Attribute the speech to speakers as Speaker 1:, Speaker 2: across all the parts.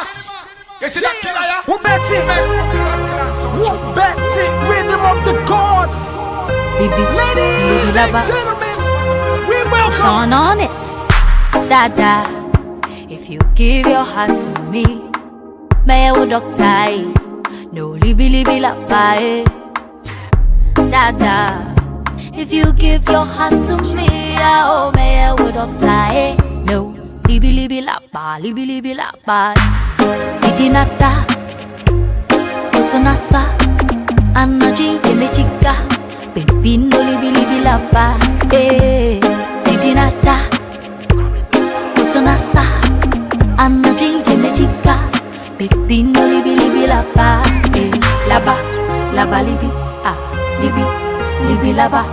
Speaker 1: You see that killer, yeah?
Speaker 2: Who bet it? Who bet it? Rhythm of the gods. Ladies and gentlemen, we welcome
Speaker 3: Sean on it. Dada, if you give your heart to me, may I would doctor. No libi la pae. Dada, if you give your heart to me, oh may I would doctor. No libi la pa. Didinata, utunasa, anaji emechika, baby no libi la pa. Didinata, utunasa, anaji emechika, baby no libi la pa. Laba libi, libi laba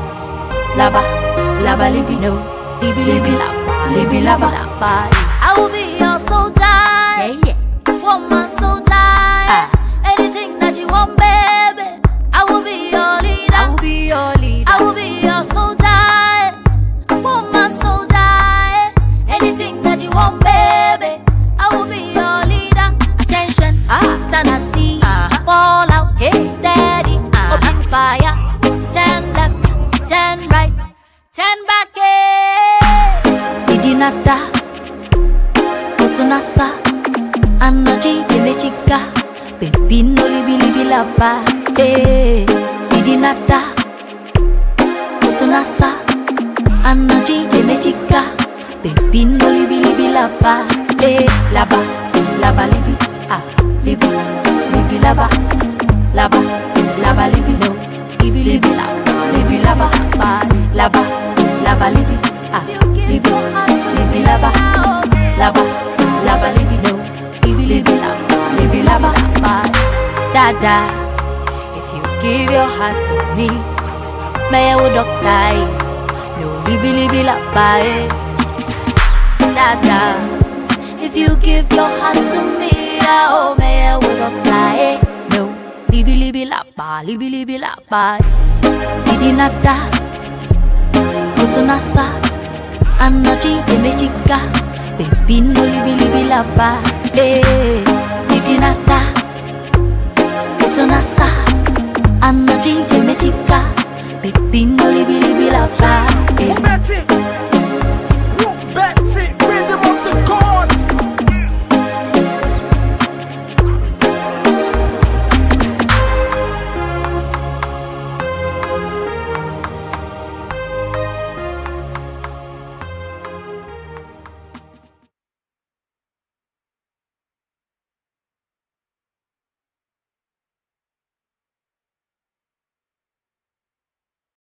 Speaker 3: libi no, libi laba. I will be your soldier, woman soldier. Anything that you want, baby, I will be your leader. I will be your soldier, woman soldier. Anything that you want, baby, I will be your leader. Attention, stand at ease, fall out, steady, open fire. Turn left, turn right, turn back. Didinata, utunasa, anaji emechika, baby no libi la pa. Didinata, utunasa, anaji emechika, baby no libi la pa. Laba libi, libi laba libi no, libi laba libi, libi laba libi no, libi laba. Dada, if you give your heart to me, may I would doctor. No libi la pa. Dada, if you give your heart to me, oh may I would doctor. No libi la pa. Didinata, utunasa, anaji emechika, baby no libi la pa. Didinata, utunasa, anaji emechika, baby no libi la pa.
Speaker 2: Who bet it?